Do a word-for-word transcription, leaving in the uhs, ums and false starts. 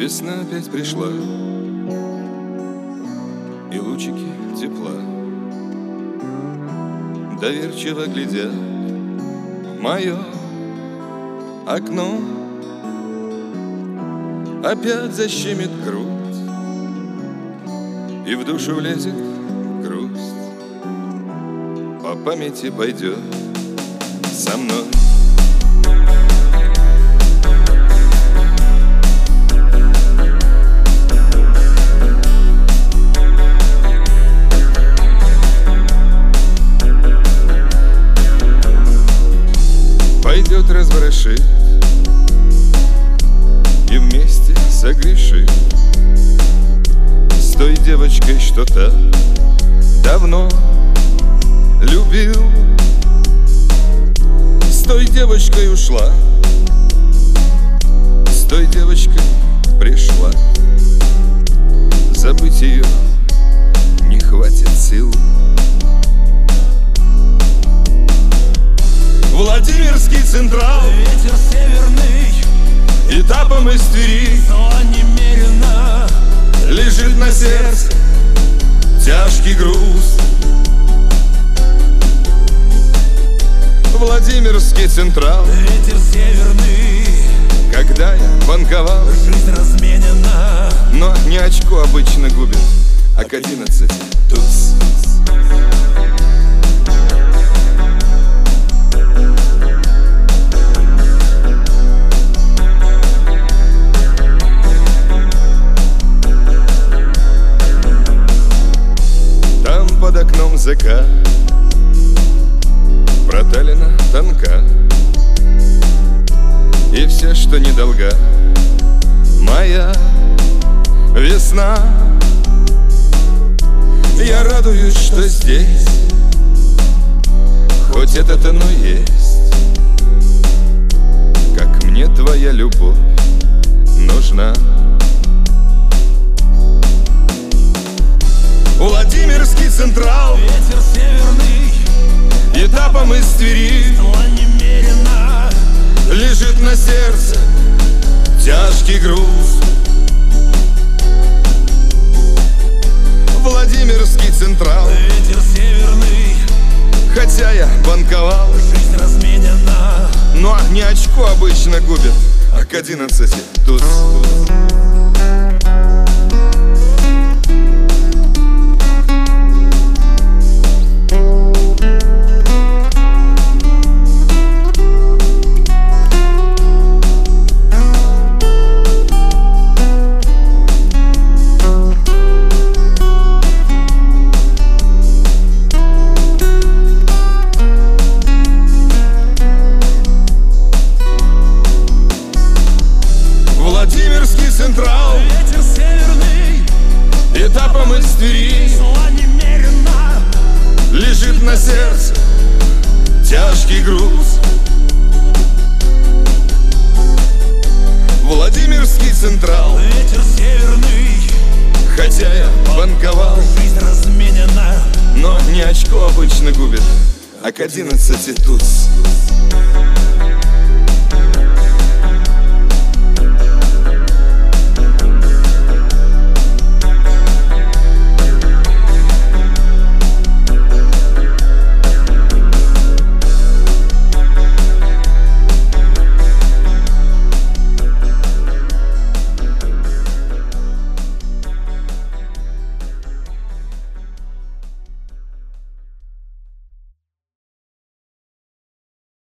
Весна опять пришла, и лучики тепла доверчиво глядят в мое окно. Опять защемит грудь, и в душу влезет грусть. По памяти пойдет со мной. Пойдет, разворошит и вместе согрешит с той девочкой, что-то давно любил. С той девочкой ушла, с той девочкой пришла. Забыть ее не хватит сил. Владимирский Централ, ветер северный, этапом из Твери, но немерено лежит на сердце тяжкий груз. Владимирский Централ, ветер северный, когда я банковал, жизнь разменена, но не очко обычно губит, а к одиннадцати туз. Под окном закат, проталина тонка, и все, что недолга, моя весна. Я радуюсь, что здесь хоть это-то, но есть, как мне твоя любовь нужна. Владимирский Централ, ветер северный, этапом из Твери, но немерено лежит на сердце тяжкий груз. Владимирский Централ, ветер северный, хотя я банковал, жизнь разменена, но не очко обычно губит, а к одиннадцати туз. Владимирский Централ, ветер северный, этапом из Твери, зла немерено лежит на сердце тяжкий груз. Владимирский Централ, ветер северный, хотя я банковал, жизнь разменена, но не очко обычно губит, а к одиннадцати туз.